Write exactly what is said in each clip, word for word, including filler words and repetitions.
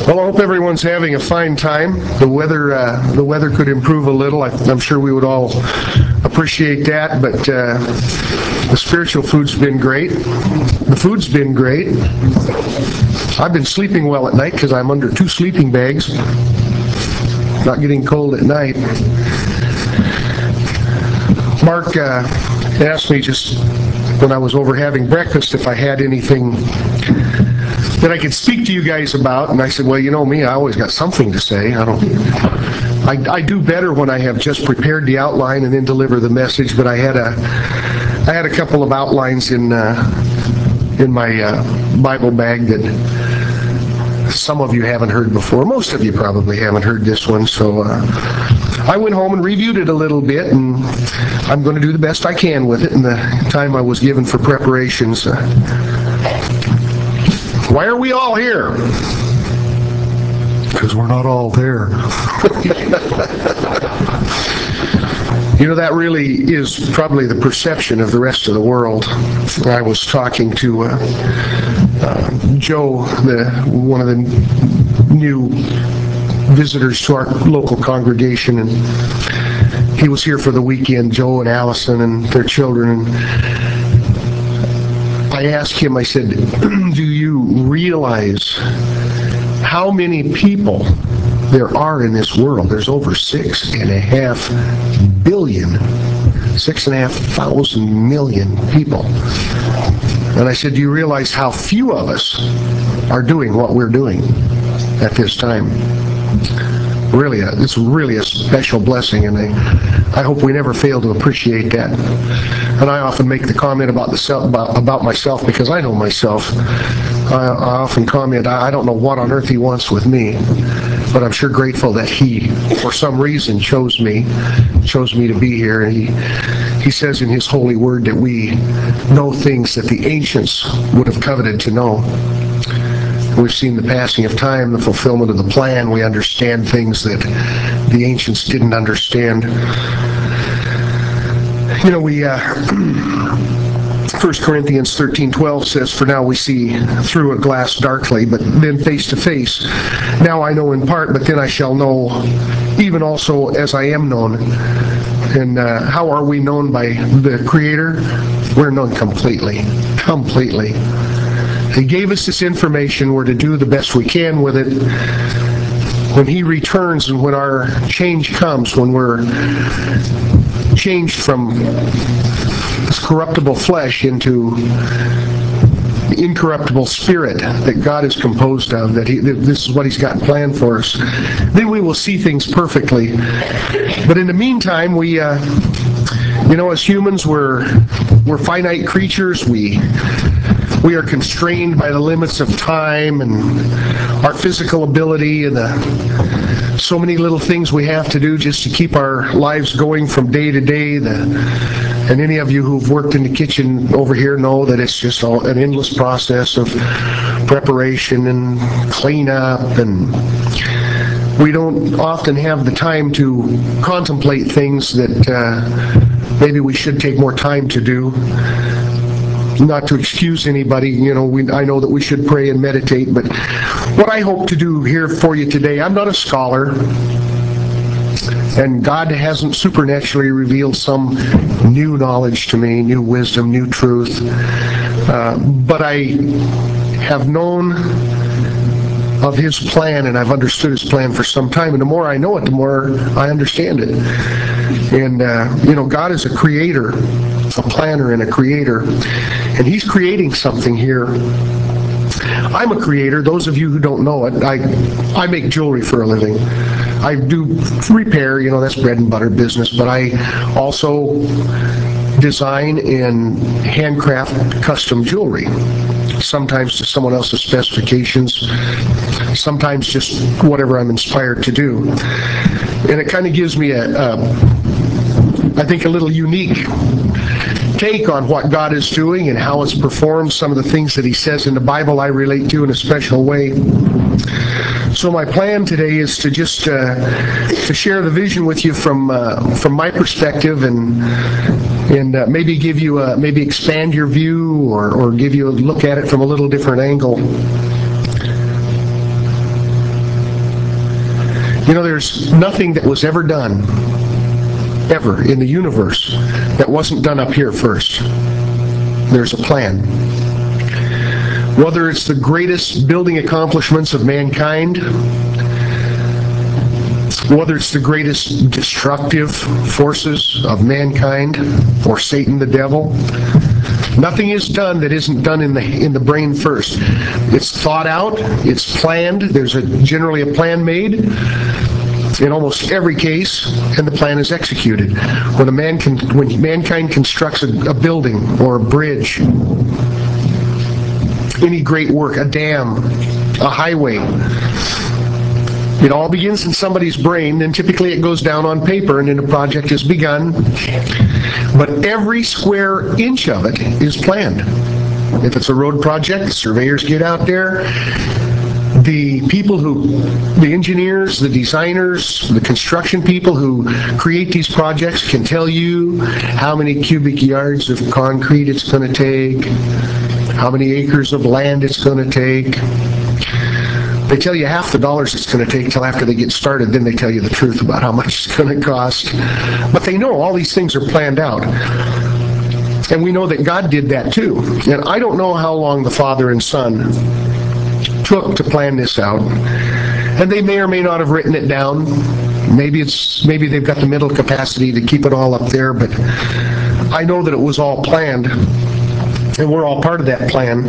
Well, I hope everyone's having a fine time. The weather, uh, the weather could improve a little. I, I'm sure we would all appreciate that. But uh, the spiritual food's been great. The food's been great. I've been sleeping well at night because I'm under two sleeping bags. Not getting cold at night. Mark uh, asked me just when I was over having breakfast if I had anything that I could speak to you guys about, and I said, well, you know me, I always got something to say. I don't. I, I do better when I have just prepared the outline and then deliver the message. But I had a, I had a couple of outlines in uh, in my uh, Bible bag that some of you haven't heard before. Most of you probably haven't heard this one. So uh, I went home and reviewed it a little bit, and I'm going to do the best I can with it in the time I was given for preparations. Uh, Why are we all here? Because we're not all there. You know, that really is probably the perception of the rest of the world. I was talking to uh, uh, Joe, the one of the new visitors to our local congregation, and he was here for the weekend, Joe and Allison and their children, and I asked him, I said, do you realize how many people there are in this world? There's over six and a half billion, six and a half thousand million people. And I said, do you realize how few of us are doing what we're doing at this time? Really, a, it's really a special blessing, and I, I hope we never fail to appreciate that. And I often make the comment about the self, about, about myself because I know myself. I, I often comment, I don't know what on earth he wants with me, but I'm sure grateful that he, for some reason, chose me, chose me to be here. And he, he says in his holy word that we know things that the ancients would have coveted to know. We've seen the passing of time, the fulfillment of the plan. We understand things that the ancients didn't understand. You know, we, uh, First Corinthians thirteen twelve says, for now we see through a glass darkly, but then face to face. Now I know in part, but then I shall know even also as I am known. And uh, how are we known by the Creator? We're known completely, completely. He gave us this information. We're to do the best we can with it. When He returns and when our change comes, when we're changed from this corruptible flesh into the incorruptible spirit that God is composed of, that, he, that this is what He's got planned for us, then we will see things perfectly. But in the meantime, we, uh, you know, as humans, we're we're finite creatures. We We are constrained by the limits of time and our physical ability and the, so many little things we have to do just to keep our lives going from day to day. The, and any of you who've worked in the kitchen over here know that it's just all, an endless process of preparation and cleanup, and we don't often have the time to contemplate things that uh, maybe we should take more time to do. Not to excuse anybody, you know, we, I know that we should pray and meditate, but what I hope to do here for you today, I'm not a scholar, and God hasn't supernaturally revealed some new knowledge to me, new wisdom, new truth, uh, but I have known of His plan, and I've understood His plan for some time, and the more I know it, the more I understand it. And, uh, you know, God is a creator, a planner and a creator, and He's creating something here. I'm a creator. Those of you who don't know it, I I make jewelry for a living. I do repair, you know, that's bread and butter business, but I also design and handcraft custom jewelry, sometimes to someone else's specifications, sometimes just whatever I'm inspired to do. And it kind of gives me a, a I think, a little unique take on what God is doing and how it's performed. Some of the things that He says in the Bible I relate to in a special way. So my plan today is to just uh, to share the vision with you from uh, from my perspective, and and uh, maybe give you a, maybe expand your view, or or give you a look at it from a little different angle. You know, there's nothing that was ever done, ever, in the universe that wasn't done up here first. There's a plan. Whether it's the greatest building accomplishments of mankind, whether it's the greatest destructive forces of mankind or Satan the devil, nothing is done that isn't done in the in the brain first. It's thought out, it's planned, there's a generally a plan made in almost every case, and the plan is executed. When a man can, when mankind constructs a, a building or a bridge, any great work, a dam, a highway, it all begins in somebody's brain, then typically it goes down on paper, and then a project is begun. But every square inch of it is planned. If it's a road project, the surveyors get out there. The people who, the engineers, the designers, the construction people who create these projects can tell you how many cubic yards of concrete it's going to take, how many acres of land it's going to take. They tell you half the dollars it's going to take till after they get started, then they tell you the truth about how much it's going to cost. But they know all these things are planned out. And we know that God did that too. And I don't know how long the Father and Son took to plan this out. And they may or may not have written it down. Maybe it's maybe they've got the mental capacity to keep it all up there, but I know that it was all planned. And we're all part of that plan.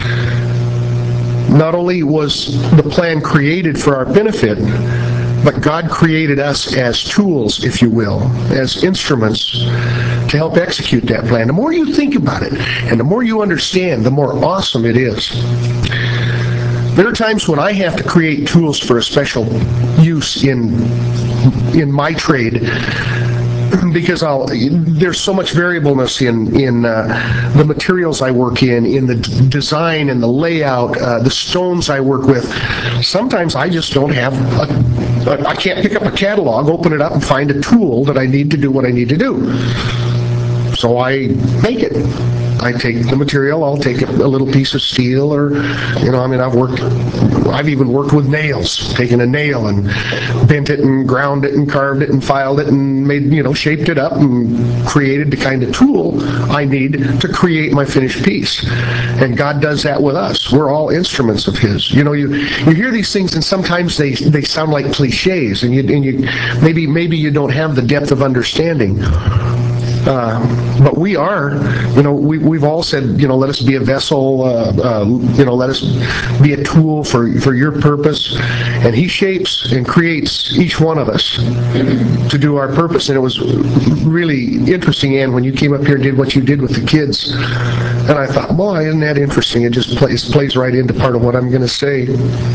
Not only was the plan created for our benefit, but God created us as tools, if you will, as instruments to help execute that plan. The more you think about it, and the more you understand, the more awesome it is. There are times when I have to create tools for a special use in in my trade, because I'll, there's so much variableness in in uh, the materials I work in, in the d- design and the layout, uh, the stones I work with. Sometimes I just don't have a, a, I can't pick up a catalog, open it up, and find a tool that I need to do what I need to do. So I make it. I take the material, I'll take a, a little piece of steel, or, you know, I mean, I've worked, I've even worked with nails, taken a nail and bent it and ground it and carved it and filed it and made, you know, shaped it up and created the kind of tool I need to create my finished piece. And God does that with us. We're all instruments of His. You know, you, you hear these things and sometimes they, they sound like cliches, and you, and you maybe, maybe you don't have the depth of understanding. Uh, but we are, you know, we, we've all said, you know, let us be a vessel, uh, uh, you know, let us be a tool for, for your purpose. And He shapes and creates each one of us to do our purpose. And it was really interesting, Ann, when you came up here and did what you did with the kids. And I thought, boy, isn't that interesting? It just plays, plays right into part of what I'm going to say.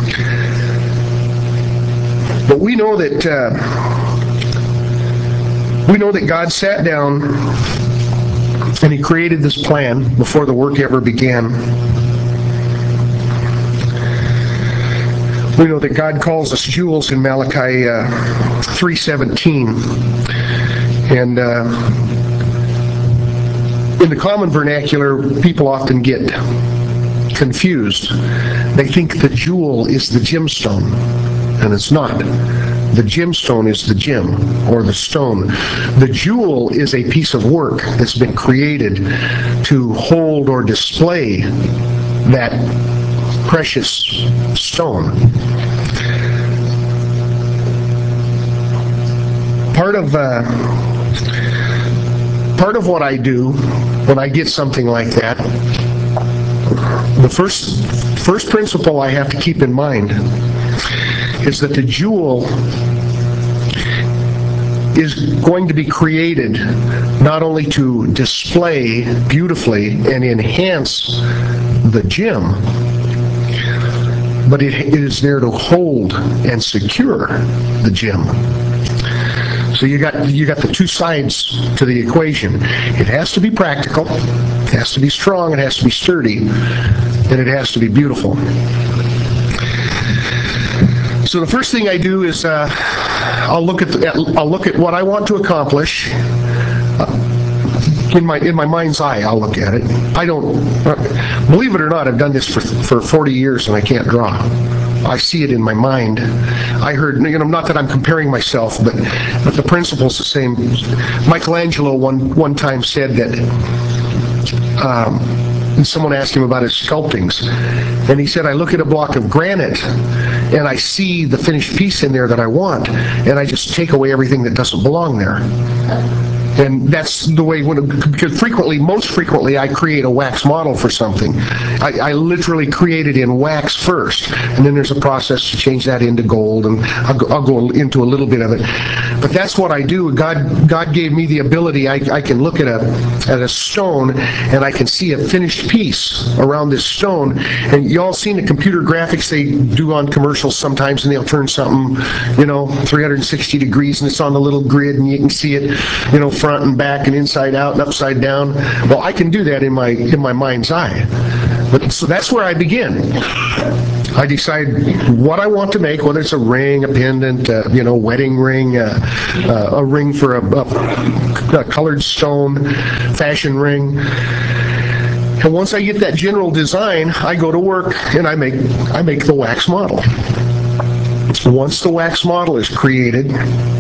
But we know that... Uh, We know that God sat down and He created this plan before the work ever began. We know that God calls us jewels in Malachi uh, three seventeen. And uh, in the common vernacular, people often get confused. They think the jewel is the gemstone, and it's not. The gemstone is the gem, or the stone. The jewel is a piece of work that's been created to hold or display that precious stone. Part of uh, part of what I do when I get something like that, the first first principle I have to keep in mind is that the jewel is going to be created not only to display beautifully and enhance the gem, but it is there to hold and secure the gem. So you got you got the two sides to the equation. It has to be practical, it has to be strong, it has to be sturdy, and it has to be beautiful. So the first thing I do is uh, I'll look at the, I'll look at what I want to accomplish. Uh, in my in my mind's eye, I'll look at it. I don't, uh, believe it or not, I've done this for for forty years and I can't draw. I see it in my mind. I heard, you know, not that I'm comparing myself, but but the principle's the same. Michelangelo one one time said that um, someone asked him about his sculptings, and he said, I look at a block of granite and I see the finished piece in there that I want, and I just take away everything that doesn't belong there. And that's the way, when, because frequently, most frequently, I create a wax model for something. I, I literally create it in wax first, and then there's a process to change that into gold, and I'll go, I'll go into a little bit of it. But that's what I do. God, God gave me the ability. I, I can look at a at a stone, and I can see a finished piece around this stone. And you all seen the computer graphics they do on commercials sometimes, and they'll turn something, you know, three hundred sixty degrees, and it's on the little grid, and you can see it, you know, front and back and inside out and upside down. Well, I can do that in my in my mind's eye. But so that's where I begin. I decide what I want to make, whether it's a ring, a pendant, uh, you know, wedding ring, uh, uh, a ring for a, a, a colored stone, fashion ring. And once I get that general design, I go to work and I make I make the wax model. Once the wax model is created,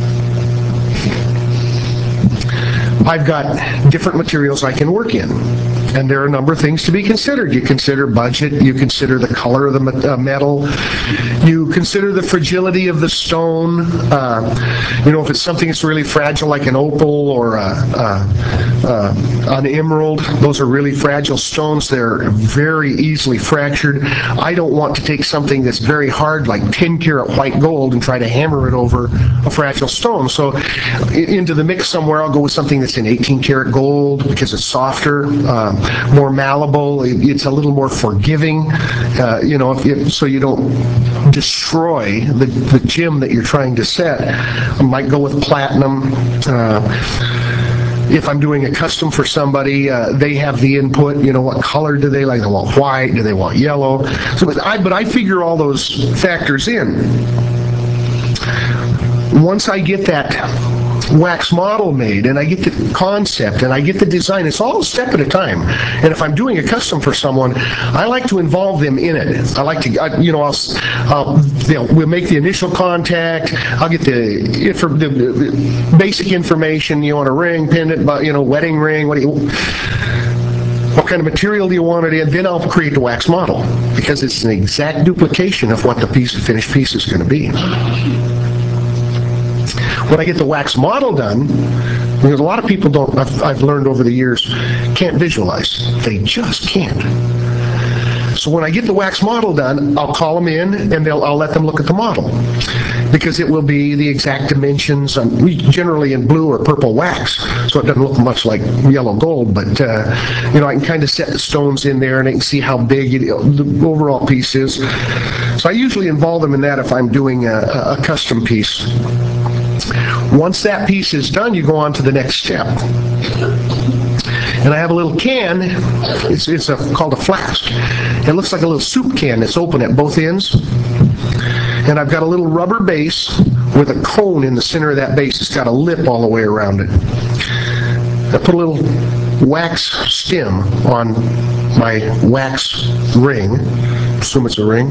I've got different materials I can work in. And there are a number of things to be considered. You consider budget, you consider the color of the metal, you consider the fragility of the stone. Uh, you know, if it's something that's really fragile like an opal or a, a, a, an emerald, those are really fragile stones. They're very easily fractured. I don't want to take something that's very hard like ten karat white gold and try to hammer it over a fragile stone. So into the mix somewhere, I'll go with something that's in eighteen karat gold because it's softer. Um, more malleable, it's a little more forgiving, uh, you know, if, if, so you don't destroy the, the gem that you're trying to set. I might go with platinum. Uh, if I'm doing a custom for somebody, uh, they have the input, you know, what color do they like? They want white, do they want yellow? So, but I, but I figure all those factors in. Once I get that wax model made and I get the concept and I get the design, it's all a step at a time. And if I'm doing a custom for someone, I like to involve them in it. I like to, I, you know, I'll, I'll we'll make the initial contact. I'll get the, the, the basic information. You want a ring, pendant, you know, wedding ring. What do you? What kind of material do you want it in? Then I'll create the wax model because it's an exact duplication of what the piece, the finished piece is going to be. When I get the wax model done, because a lot of people don't, I've, I've learned over the years, can't visualize. They just can't. So when I get the wax model done, I'll call them in and they'll, I'll let them look at the model. Because it will be the exact dimensions, um, generally in blue or purple wax, so it doesn't look much like yellow gold, but uh, you know, I can kind of set the stones in there and I can see how big it, the overall piece is. So I usually involve them in that if I'm doing a, a custom piece. Once that piece is done, you go on to the next step. And I have a little can, it's, it's a, called a flask. It looks like a little soup can that's open at both ends. And I've got a little rubber base with a cone in the center of that base. It's got a lip all the way around it. I put a little wax stem on my wax ring. Assume it's a ring.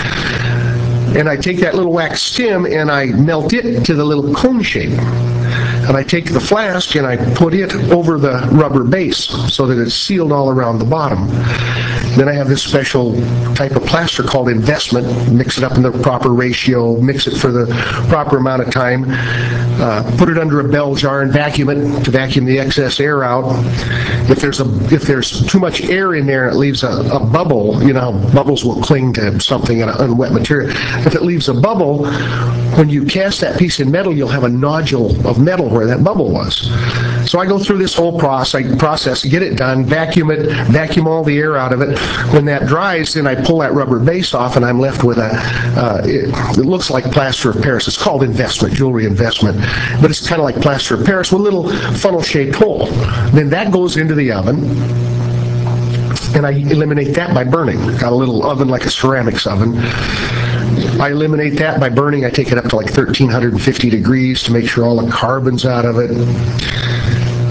And I take that little wax stem and I melt it to the little cone shape. And I take the flask and I put it over the rubber base so that it's sealed all around the bottom. Then I have this special type of plaster called investment. Mix it up in the proper ratio, mix it for the proper amount of time, uh, put it under a bell jar and vacuum it to vacuum the excess air out. If there's a if there's too much air in there, it leaves a, a bubble. You know, bubbles will cling to something in a wet material. If it leaves a bubble, when you cast that piece in metal, you'll have a nodule of metal where that bubble was. So I go through this whole process, process, get it done, vacuum it, vacuum all the air out of it. When that dries, then I pull that rubber base off and I'm left with a, uh, it, it looks like plaster of Paris. It's called investment, jewelry investment, but it's kind of like plaster of Paris with a little funnel-shaped hole. Then that goes into the oven. And I eliminate that by burning. Got a little oven like a ceramics oven. I eliminate that by burning. I take it up to like thirteen fifty degrees to make sure all the carbon's out of it.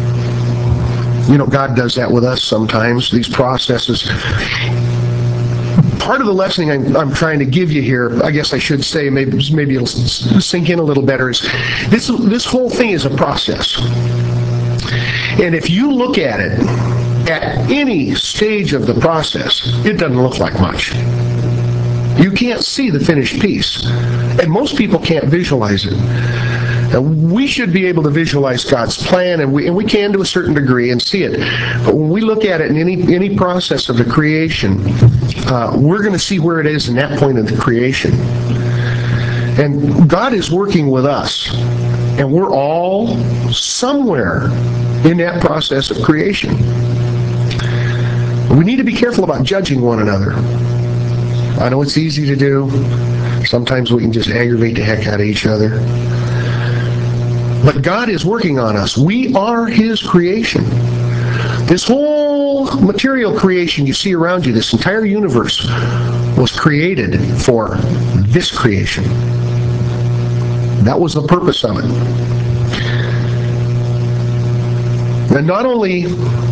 You know, God does that with us sometimes, these processes. part of the lesson I'm, I'm trying to give you here, I guess I should say, maybe maybe it'll sink in a little better, is this, this whole thing is a process. And if you look at it at any stage of the process, it doesn't look like much. You can't see the finished piece. And most people can't visualize it. Now, we should be able to visualize God's plan, and we and we can to a certain degree and see it. But when we look at it in any any process of the creation, uh, we're going to see where it is in that point of the creation. And God is working with us, and we're all somewhere in that process of creation. We need to be careful about judging one another. I know it's easy to do. Sometimes we can just aggravate the heck out of each other. But God is working on us. We are His creation. This whole material creation you see around you, this entire universe, was created for this creation. That was the purpose of it. And not only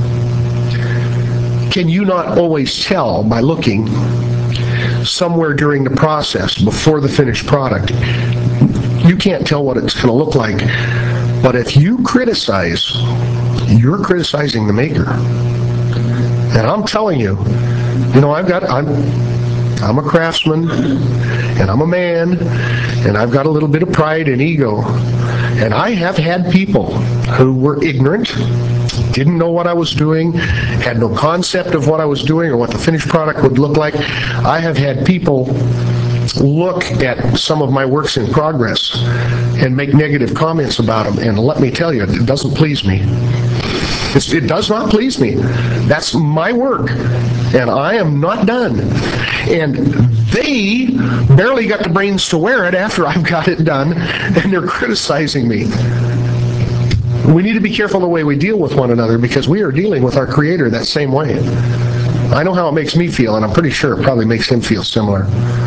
can you not always tell by looking somewhere during the process before the finished product, you can't tell what it's going to look like. But if you criticize, you're criticizing the maker. And I'm telling you, you know, I've got, I'm, I'm a craftsman, and I'm a man, and I've got a little bit of pride and ego. And I have had people who were ignorant, didn't know what I was doing, had no concept of what I was doing or what the finished product would look like. I have had people look at some of my works in progress and make negative comments about them, and let me tell you, it doesn't please me. It's, it does not please me. That's my work, and I am not done. And they barely got the brains to wear it after I've got it done, and they're criticizing me. We need to be careful the way we deal with one another, because we are dealing with our Creator that same way. I know how it makes me feel, and I'm pretty sure it probably makes Him feel similar.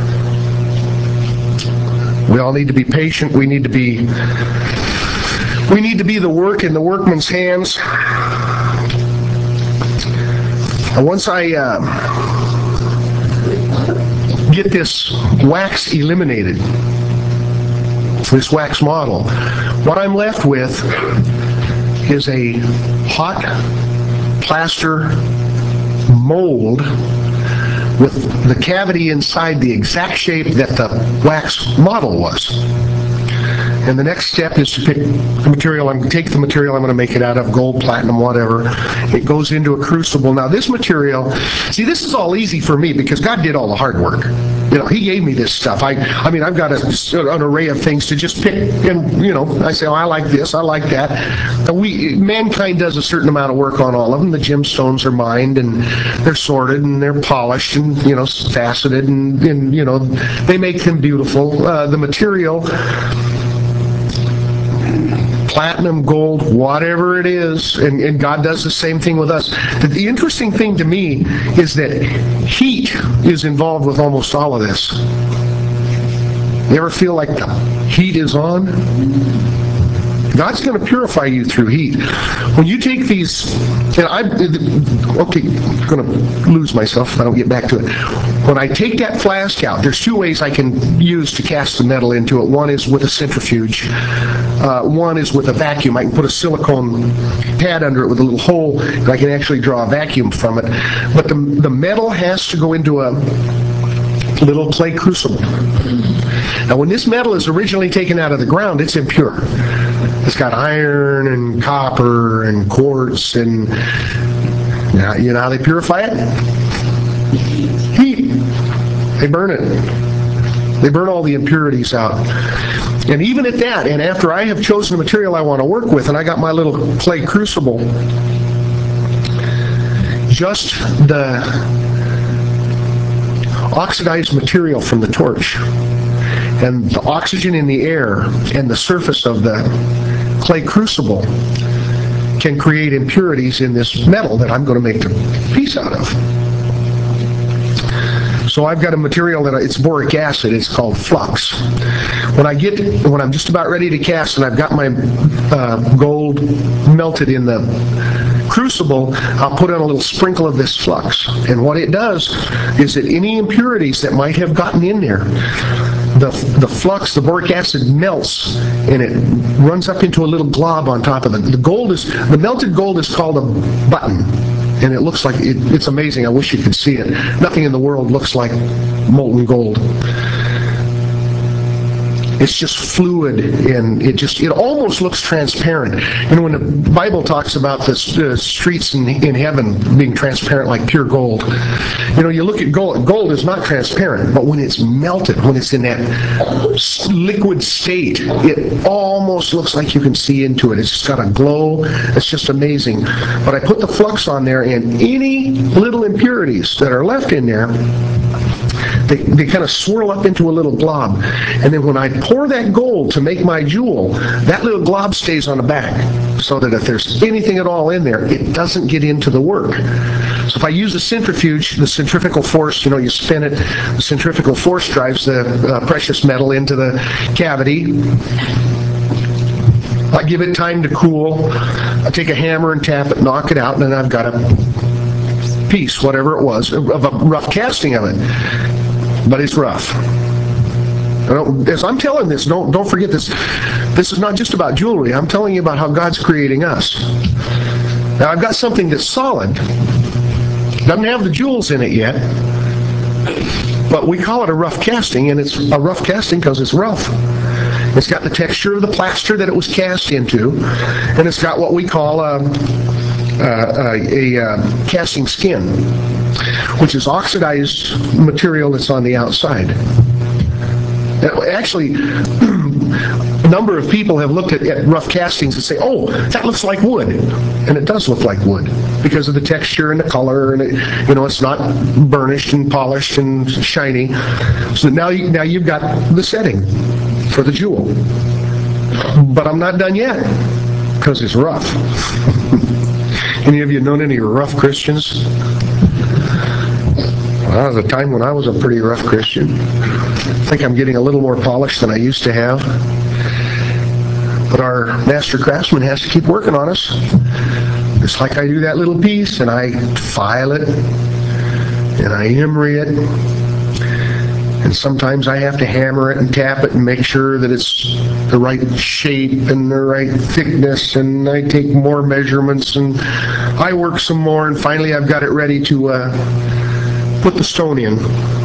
We all need to be patient. We need to be we need to be the work in the workman's hands. And once I uh, get this wax eliminated, this wax model, what I'm left with is a hot plaster mold with the cavity inside the exact shape that the wax model was. And the next step is to pick the material. I'm going to take the material I'm going to make it out of, gold, platinum, whatever. It goes into a crucible. Now this material, see, this is all easy for me because God did all the hard work. You know, He gave me this stuff. I I mean, I've got a, an array of things to just pick, and, you know, I say, oh, I like this, I like that. And we, mankind does a certain amount of work on all of them. The gemstones are mined, and they're sorted, and they're polished, and, you know, faceted, and, and you know, they make them beautiful. Uh, the material, platinum, gold, whatever it is, and, and God does the same thing with us. The, the interesting thing to me is that heat is involved with almost all of this. You ever feel like the heat is on? God's going to purify you through heat. When you take these, and I, okay, I'm going to lose myself if I don't get back to it. When I take that flask out, there's two ways I can use to cast the metal into it. One is with a centrifuge. Uh, one is with a vacuum. I can put a silicone pad under it with a little hole, and I can actually draw a vacuum from it. But the, the metal has to go into a little clay crucible. Now, when this metal is originally taken out of the ground, it's impure. It's got iron and copper and quartz, and you know, you know how they purify it? Heat. They burn it. They burn all the impurities out. And even at that, and after I have chosen the material I want to work with, and I got my little clay crucible, just the oxidized material from the torch and the oxygen in the air and the surface of the clay crucible can create impurities in this metal that I'm going to make the piece out of. So I've got a material that it's boric acid. It's called flux. When I get when I'm just about ready to cast, and I've got my uh, gold melted in the crucible, I'll put on a little sprinkle of this flux. And what it does is that any impurities that might have gotten in there, the, the flux, the boric acid melts, and it runs up into a little glob on top of it. The gold is, the melted gold is called a button. And it looks like, it, it's amazing. I wish you could see it. Nothing in the world looks like molten gold. It's just fluid, and it just, it almost looks transparent. And when the Bible talks about the uh, streets in, in heaven being transparent like pure gold, you know, you look at gold, gold is not transparent, but when it's melted, when it's in that liquid state, it almost looks like you can see into it. It's just got a glow. It's just amazing. But I put the flux on there, and any little impurities that are left in there, They, they kind of swirl up into a little glob. And then when I pour that gold to make my jewel, that little glob stays on the back, so that if there's anything at all in there, it doesn't get into the work. So if I use a centrifuge, the centrifugal force, you know, you spin it, the centrifugal force drives the uh, precious metal into the cavity. I give it time to cool. I take a hammer and tap it, knock it out, and then I've got a piece, whatever it was, of a rough casting of it. But it's rough. As I'm telling this, don't don't forget this. This is not just about jewelry. I'm telling you about how God's creating us. Now I've got something that's solid. Doesn't have the jewels in it yet. But we call it a rough casting, and it's a rough casting because it's rough. It's got the texture of the plaster that it was cast into, and it's got what we call a, a, a, a casting skin, which is oxidized material that's on the outside. Actually, a number of people have looked at, at rough castings and say, oh, that looks like wood. And it does look like wood because of the texture and the color, and it, you know, it's not burnished and polished and shiny. So now, you, now you've got the setting for the jewel. But I'm not done yet because it's rough. Any of you known any rough Christians? Well, there was a time when I was a pretty rough Christian. I think I'm getting a little more polished than I used to have. But our master craftsman has to keep working on us. Just like I do that little piece, and I file it, and I emery it, and sometimes I have to hammer it and tap it and make sure that it's the right shape and the right thickness, and I take more measurements, and I work some more, and finally I've got it ready to uh, put the stone in.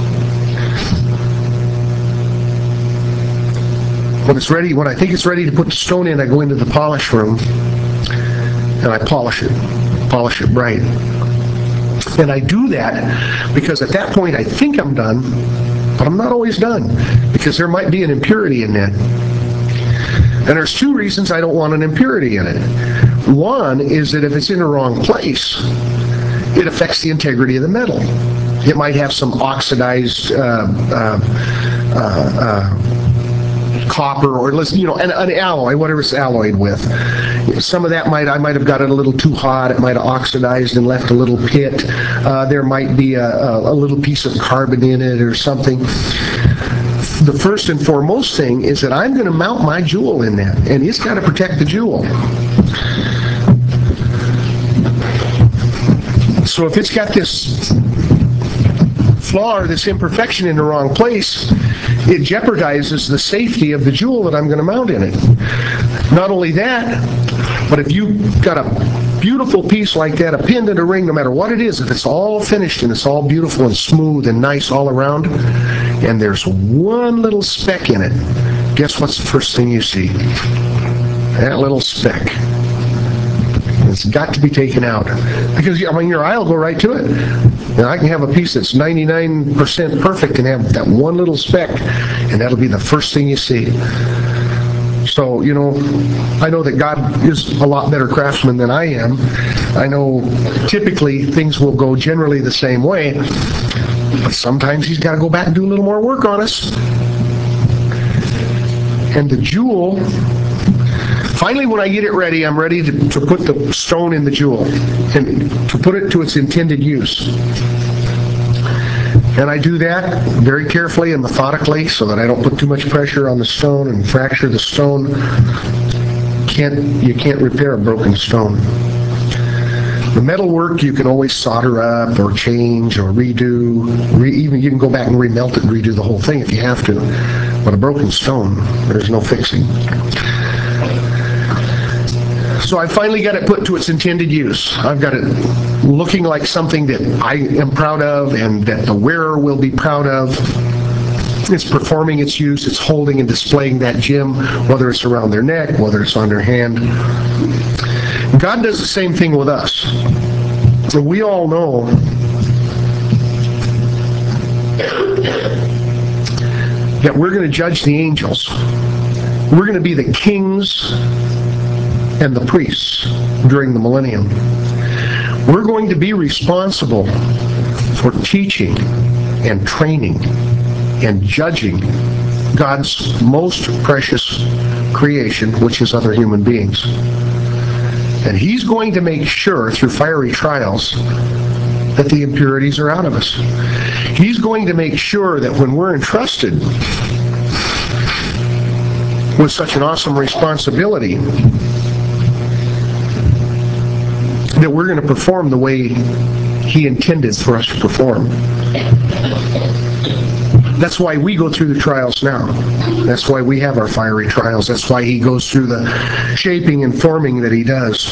When it's ready, when I think it's ready to put the stone in, I go into the polish room and I polish it, polish it bright. And I do that because at that point I think I'm done, but I'm not always done because there might be an impurity in that. And there's two reasons I don't want an impurity in it. One is that if it's in the wrong place, it affects the integrity of the metal. It might have some oxidized uh, uh, uh, uh, copper, or you know, an, an alloy, whatever it's alloyed with. Some of that might, I might have got it a little too hot. It might have oxidized and left a little pit. Uh, there might be a, a, a little piece of carbon in it or something. The first and foremost thing is that I'm going to mount my jewel in that, and it's got to protect the jewel. So if it's got this flaw or this imperfection in the wrong place, it jeopardizes the safety of the jewel that I'm going to mount in it. Not only that, but if you've got a beautiful piece like that, a pendant, a ring, no matter what it is, if it's all finished and it's all beautiful and smooth and nice all around, and there's one little speck in it, guess what's the first thing you see? That little speck. It's got to be taken out. Because, I mean, your eye will go right to it. And I can have a piece that's ninety-nine percent perfect and have that one little speck, and that'll be the first thing you see. So, you know, I know that God is a lot better craftsman than I am. I know typically things will go generally the same way, but sometimes He's got to go back and do a little more work on us. And the jewel, finally, when I get it ready, I'm ready to, to put the stone in the jewel and to put it to its intended use. And I do that very carefully and methodically so that I don't put too much pressure on the stone and fracture the stone. Can't, you can't repair a broken stone. The metal work you can always solder up or change or redo. Re- even you can go back and remelt it and redo the whole thing if you have to. But a broken stone, there's no fixing. So I finally got it put to its intended use. I've got it looking like something that I am proud of and that the wearer will be proud of. It's performing its use. It's holding and displaying that gem, whether it's around their neck, whether it's on their hand. God does the same thing with us. So we all know that we're going to judge the angels. We're going to be the kings and the priests during the millennium. We're going to be responsible for teaching and training and judging God's most precious creation, which is other human beings. And He's going to make sure through fiery trials that the impurities are out of us. He's going to make sure that when we're entrusted with such an awesome responsibility, that we're going to perform the way He intended for us to perform. That's why we go through the trials now. That's why we have our fiery trials. That's why He goes through the shaping and forming that He does.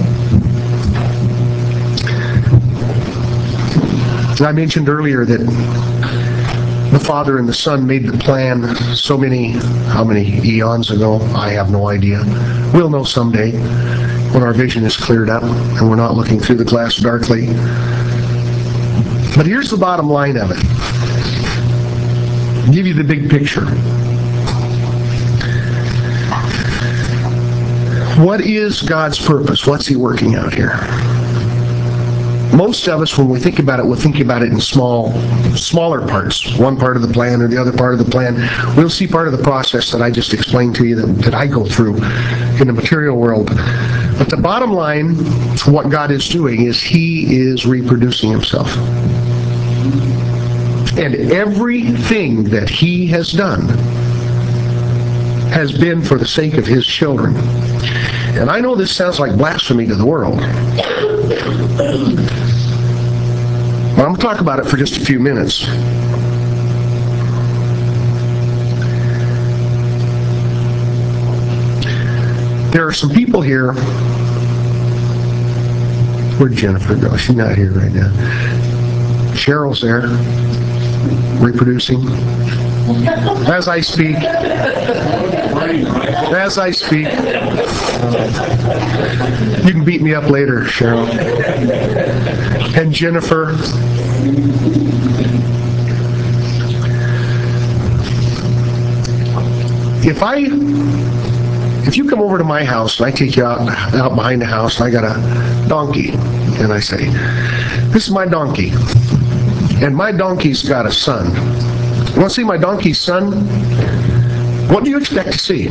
I mentioned earlier that the Father and the Son made the plan so many, how many eons ago? I have no idea. We'll know someday when our vision is cleared up and we're not looking through the glass darkly. But here's the bottom line of it. I'll give you the big picture. What is God's purpose? What's He working out here? Most of us, when we think about it, we'll think about it in small, smaller parts. One part of the plan or the other part of the plan. We'll see part of the process that I just explained to you that, that I go through in the material world. But the bottom line, what God is doing is He is reproducing Himself. And everything that He has done has been for the sake of His children. And I know this sounds like blasphemy to the world. But I'm going to talk about it for just a few minutes. There are some people here. Where'd Jennifer go? She's not here right now. Cheryl's there, reproducing. As I speak. As I speak. You can beat me up later, Cheryl. And Jennifer. If I, if you come over to my house and I take you out, out behind the house and I got a donkey and I say, this is my donkey. And my donkey's got a son. You want to see my donkey's son? What do you expect to see?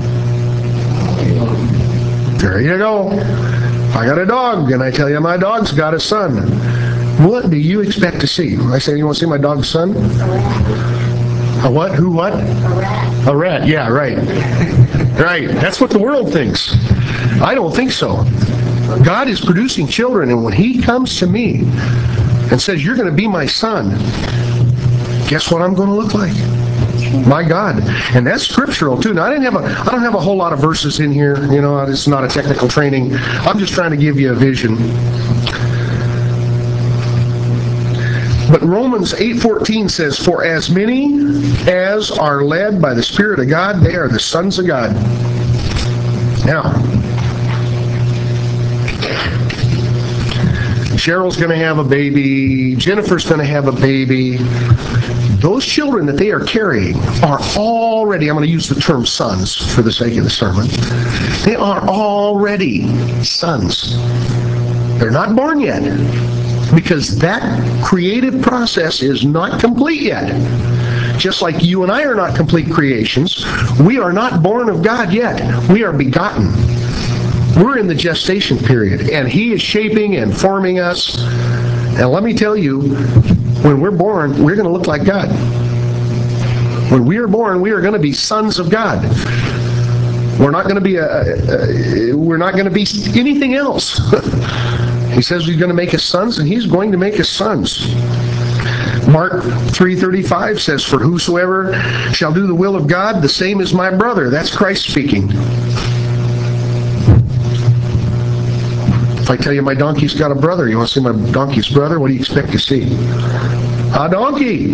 There you go. I got a dog, and I tell you my dog's got a son. What do you expect to see? I say, you want to see my dog's son? A what? Who what? A rat. A rat, yeah, right. Right. That's what the world thinks. I don't think so. God is producing children, and when He comes to me and says, you're going to be my son, guess what I'm going to look like? My God. And that's scriptural too. Now I didn't have a I don't have a whole lot of verses in here, you know, it's not a technical training. I'm just trying to give you a vision. But Romans eight fourteen says, for as many as are led by the Spirit of God, they are the sons of God. Now, Cheryl's going to have a baby. Jennifer's going to have a baby. Those children that they are carrying are already, I'm going to use the term sons for the sake of the sermon. They are already sons. They're not born yet, because that creative process is not complete yet. Just like you and I are not complete creations, we are not born of God yet. We are begotten. We're in the gestation period, and He is shaping and forming us. And let me tell you, when we're born, we're going to look like God. When we are born, we are going to be sons of God. We're not going to be a, a, a we're not going to be anything else. He says he's going to make us sons, and he's going to make us sons. Mark three thirty-five says, "For whosoever shall do the will of God, the same is my brother." That's Christ speaking. If I tell you my donkey's got a brother, you want to see my donkey's brother? What do you expect to see? A donkey!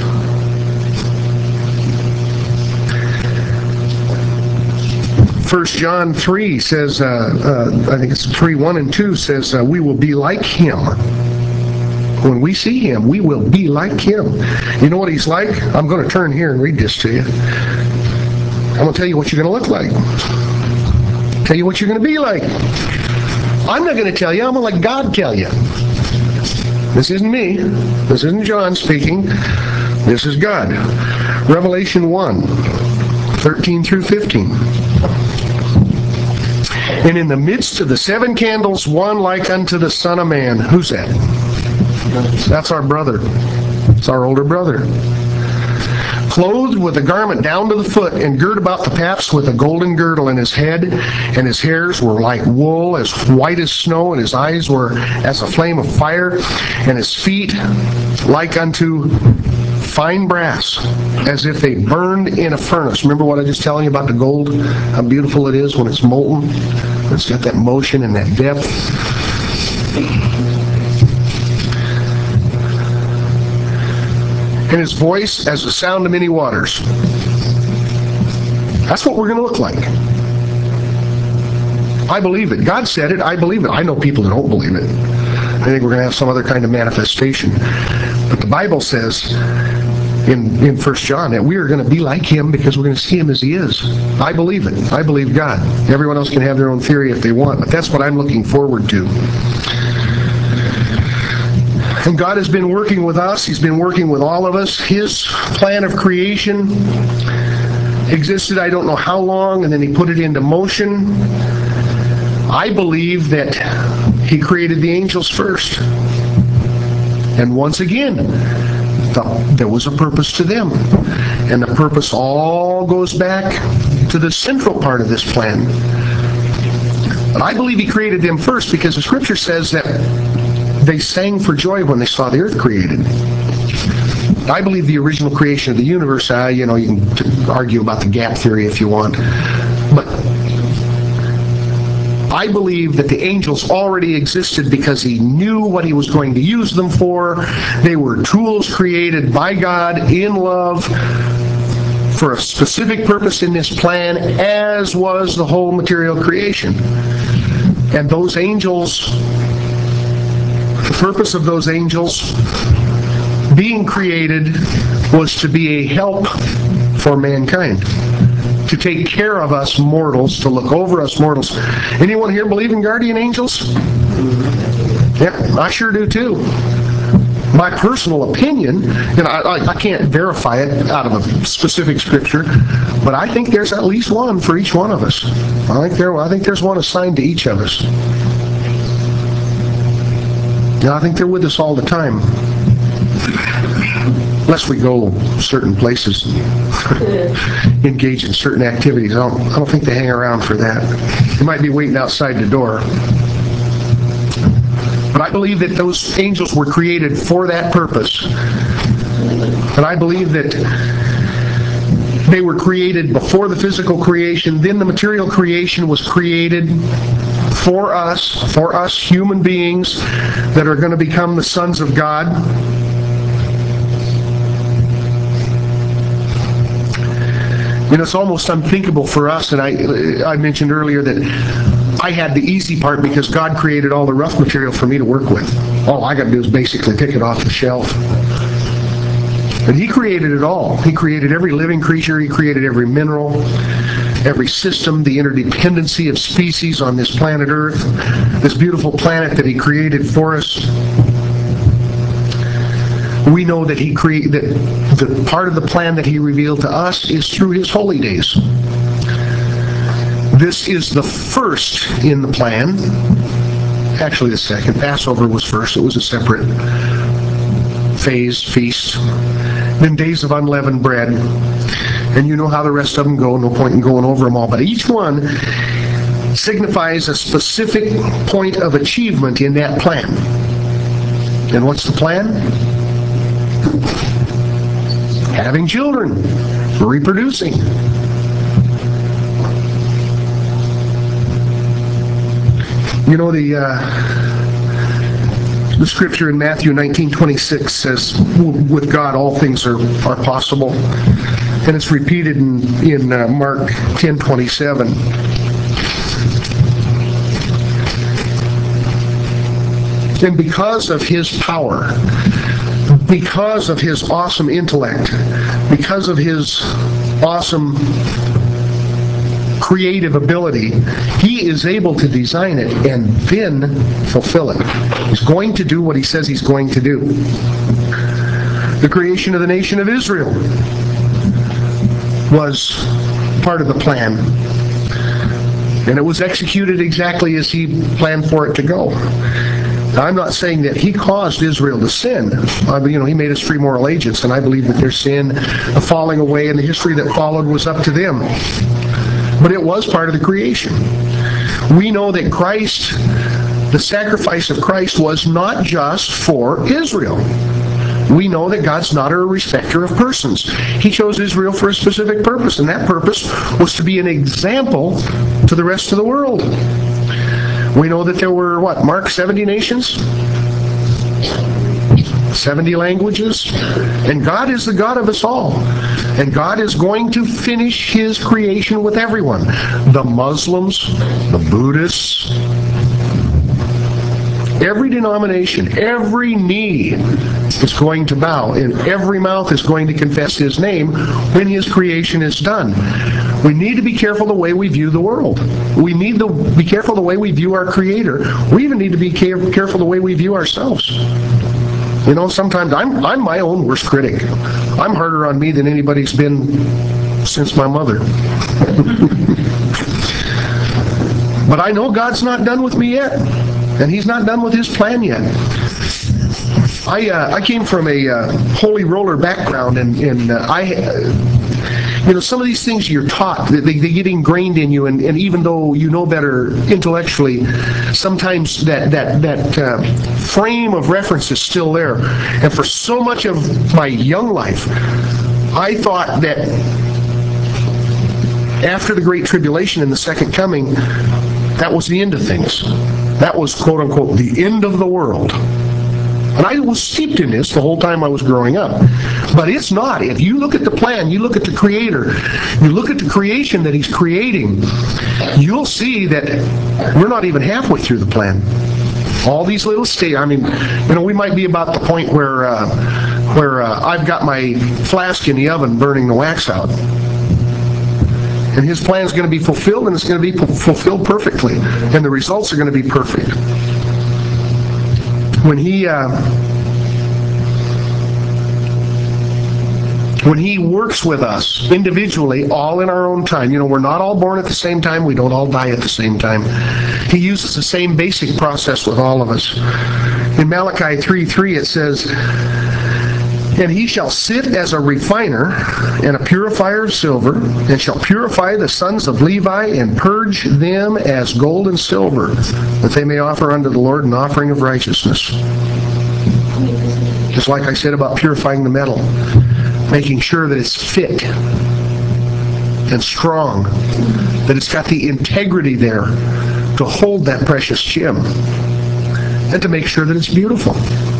First John three says, uh, uh, I think it's three, one and two says, uh, we will be like him. When we see him, we will be like him. You know what he's like? I'm going to turn here and read this to you. I'm going to tell you what you're going to look like. Tell you what you're going to be like. I'm not going to tell you. I'm going to let God tell you. This isn't me. This isn't John speaking. This is God. Revelation one, thirteen through fifteen. "And in the midst of the seven candles, one like unto the Son of Man." Who's that? That's our brother. It's our older brother. "Clothed with a garment down to the foot, and girt about the paps with a golden girdle in his head, and his hairs were like wool, as white as snow, and his eyes were as a flame of fire, and his feet like unto fine brass, as if they burned in a furnace." Remember what I just telling you about the gold? How beautiful it is when it's molten. It's got that motion and that depth. "And his voice as the sound of many waters." That's what we're going to look like. I believe it. God said it. I believe it. I know people that don't believe it. I think we're going to have some other kind of manifestation. But the Bible says in, in First John that we are going to be like him because we're going to see him as he is. I believe it. I believe God. Everyone else can have their own theory if they want, but that's what I'm looking forward to. And God has been working with us. He's been working with all of us. His plan of creation existed I don't know how long, and then he put it into motion. I believe that he created the angels first. And once again, the, there was a purpose to them. And the purpose all goes back to the central part of this plan. But I believe he created them first because the scripture says that they sang for joy when they saw the earth created. I believe the original creation of the universe, uh, you know, you can t- argue about the gap theory if you want, but I believe that the angels already existed because he knew what he was going to use them for. They were tools created by God in love for a specific purpose in this plan, as was the whole material creation. And those angels, the purpose of those angels being created was to be a help for mankind, to take care of us mortals, to look over us mortals. Anyone here believe in guardian angels? Yeah, I sure do too. My personal opinion, and I, I, I can't verify it out of a specific scripture, but I think there's at least one for each one of us. I think there, I think there's one assigned to each of us. And I think they're with us all the time. Unless we go certain places, engage in certain activities. I don't, I don't think they hang around for that. They might be waiting outside the door. But I believe that those angels were created for that purpose. And I believe that they were created before the physical creation. Then the material creation was created for us, for us human beings that are going to become the sons of God. You know, it's almost unthinkable for us, and I I mentioned earlier that I had the easy part because God created all the rough material for me to work with. All I got to do is basically pick it off the shelf. But he created it all. He created every living creature. He created every mineral, every system, the interdependency of species on this planet Earth, this beautiful planet that he created for us. We know that he created that the part of the plan that he revealed to us is through his holy days. This is the first in the plan. Actually, the second. Passover was first. It was a separate phase, feast. Then days of unleavened bread. And you know how the rest of them go. No point in going over them all. But each one signifies a specific point of achievement in that plan. And what's the plan? Having children, reproducing. You know, the uh, the scripture in Matthew nineteen twenty-six says, with God all things are, are possible. And it's repeated in, in uh, Mark ten twenty-seven. And because of his power, because of his awesome intellect, because of his awesome creative ability, he is able to design it and then fulfill it. He's going to do what he says he's going to do. The creation of the nation of Israel was part of the plan, and it was executed exactly as he planned for it to go. Now, I'm not saying that he caused Israel to sin. Uh, you know, he made us free moral agents, and I believe that their sin, the falling away, and the history that followed was up to them. But it was part of the creation. We know that Christ, the sacrifice of Christ, was not just for Israel. We know that God's not a respecter of persons. He chose Israel for a specific purpose, and that purpose was to be an example to the rest of the world. We know that there were, what, Mark, seventy nations? seventy languages? And God is the God of us all. And God is going to finish his creation with everyone. The Muslims, the Buddhists, every denomination, every knee is going to bow, and every mouth is going to confess his name when his creation is done. We need to be careful the way we view the world. We need to be careful the way we view our Creator. We even need to be careful the way we view ourselves. You know, sometimes I'm I'm my own worst critic. I'm harder on me than anybody's been since my mother. But I know God's not done with me yet, and he's not done with his plan yet. I uh, I came from a uh, holy roller background, and, and uh, I, uh, you know, some of these things you're taught, they, they get ingrained in you, and, and even though you know better intellectually, sometimes that that that uh, frame of reference is still there. And for so much of my young life, I thought that after the Great Tribulation and the Second Coming, that was the end of things. That was, quote unquote, the end of the world. And I was steeped in this the whole time I was growing up. But it's not. If you look at the plan, you look at the Creator, you look at the creation that he's creating, you'll see that we're not even halfway through the plan. All these little stages, I mean, you know, we might be about the point where, uh, where uh, I've got my flask in the oven burning the wax out. And his plan is going to be fulfilled, and it's going to be fulfilled perfectly. And the results are going to be perfect. When he uh, when he works with us individually, all in our own time, you know, we're not all born at the same time, we don't all die at the same time. He uses the same basic process with all of us. In Malachi three three it says, "And he shall sit as a refiner and a purifier of silver, and shall purify the sons of Levi, and purge them as gold and silver, that they may offer unto the Lord an offering of righteousness." Just like I said about purifying the metal, making sure that it's fit and strong, that it's got the integrity there to hold that precious gem, and to make sure that it's beautiful.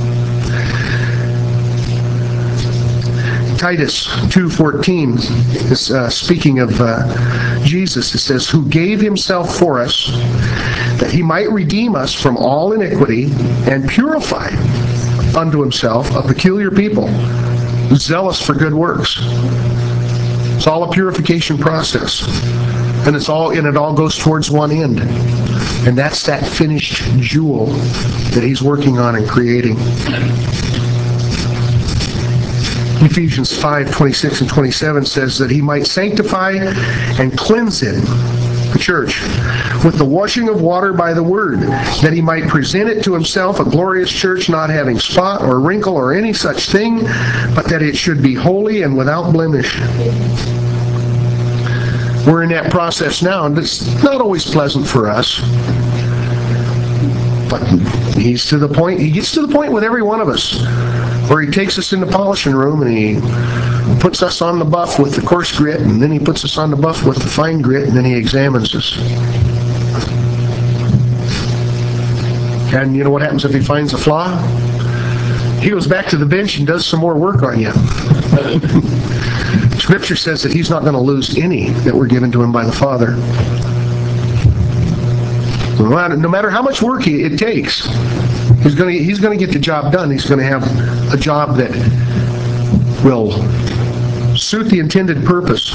Titus two fourteen is uh, speaking of uh, Jesus. It says, "Who gave himself for us, that he might redeem us from all iniquity, and purify unto himself a peculiar people, zealous for good works." It's all a purification process, and it's all and it all goes towards one end, and that's that finished jewel that he's working on and creating. Ephesians five twenty-six and twenty-seven says that he might sanctify and cleanse it, the church, with the washing of water by the word, that he might present it to himself a glorious church, not having spot or wrinkle or any such thing, but that it should be holy and without blemish. we're in that process now, and it's not always pleasant for us. But he's to the point, he gets to the point with every one of us where he takes us in the polishing room and he puts us on the buff with the coarse grit, and then he puts us on the buff with the fine grit, and then he examines us. And you know what happens if he finds a flaw? He goes back to the bench and does some more work on you. Scripture says that he's not going to lose any that were given to him by the Father. No matter how much work it takes, he's going to, he's going to get the job done. He's going to have a job that will suit the intended purpose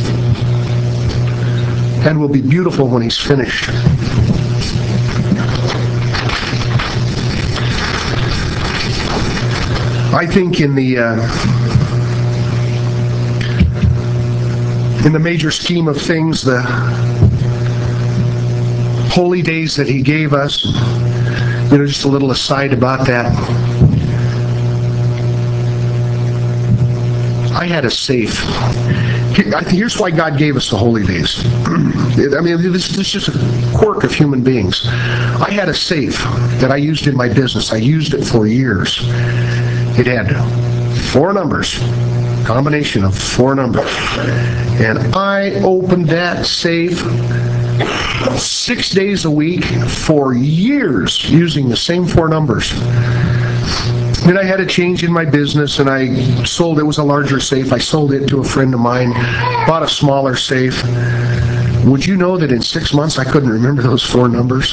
and will be beautiful when he's finished. I think in the uh, in the major scheme of things, the holy days that he gave us, you know, just a little aside about that. I had a safe. Here's why God gave us the holy days. I mean, this, this is just a quirk of human beings. I had a safe that I used in my business. I used it for years. It had four numbers, combination of four numbers. And I opened that safe six days a week for years using the same four numbers. Then I had a change in my business and I sold, it was a larger safe. I sold it to a friend of mine, bought a smaller safe. Would you know that in six months I couldn't remember those four numbers?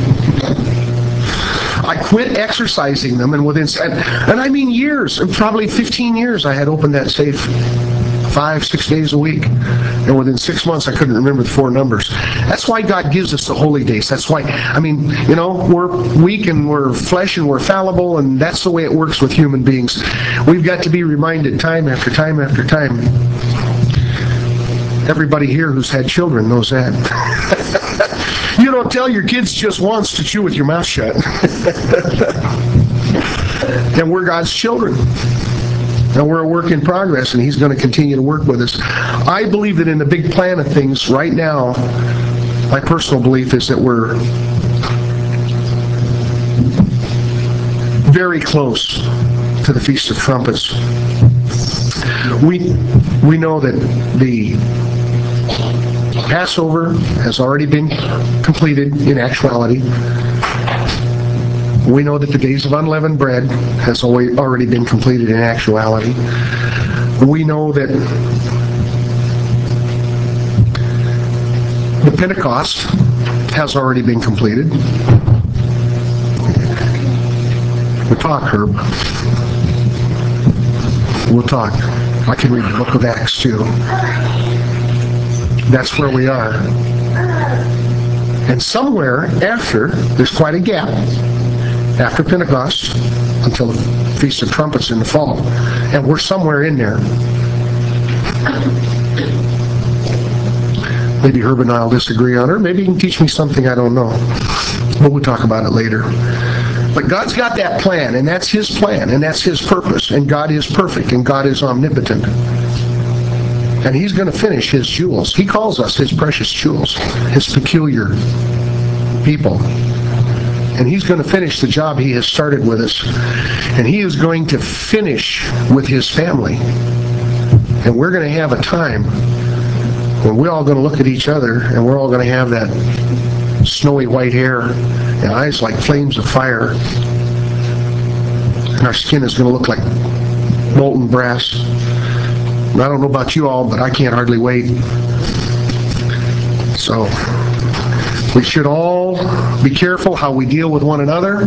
I quit exercising them, and within, and, and I mean years, probably fifteen years, I had opened that safe five, six days a week. And within six months, I couldn't remember the four numbers. That's why God gives us the holy days. That's why, I mean, you know, we're weak and we're flesh and we're fallible, and that's the way it works with human beings. We've got to be reminded time after time after time. Everybody here who's had children knows that. You don't tell your kids just once to chew with your mouth shut. And we're God's children. And we're a work in progress, and he's going to continue to work with us. I believe that in the big plan of things right now, my personal belief is that we're very close to the Feast of Trumpets. We, we know that the Passover has already been completed in actuality. We know that the days of unleavened bread has already been completed in actuality. We know that the Pentecost has already been completed. We'll talk, Herb. We'll talk. I can read the book of Acts too. That's where we are. And somewhere after, there's quite a gap after Pentecost until the Feast of Trumpets in the fall. And we're somewhere in there. Maybe Herb and I will disagree on it. Maybe he can teach me something I don't know. But we'll talk about it later. But God's got that plan, and that's his plan, and that's his purpose. And God is perfect, and God is omnipotent. And he's going to finish his jewels. He calls us his precious jewels, his peculiar people. And he's going to finish the job he has started with us. And he is going to finish with his family. And we're going to have a time when we're all going to look at each other, and we're all going to have that snowy white hair and eyes like flames of fire. And our skin is going to look like molten brass. I don't know about you all, but I can't hardly wait. So we should all be careful how we deal with one another.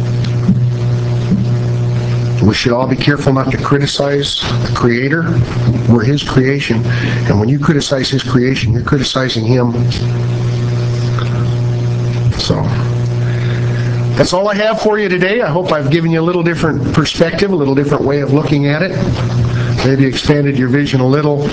We should all be careful not to criticize the Creator. We're his creation. And when you criticize his creation, you're criticizing him. So that's all I have for you today. I hope I've given you a little different perspective, a little different way of looking at it. Maybe expanded your vision a little.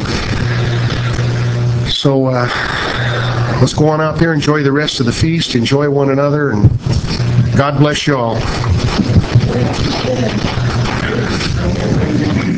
So uh, let's go on out there, enjoy the rest of the feast, enjoy one another, and God bless you all.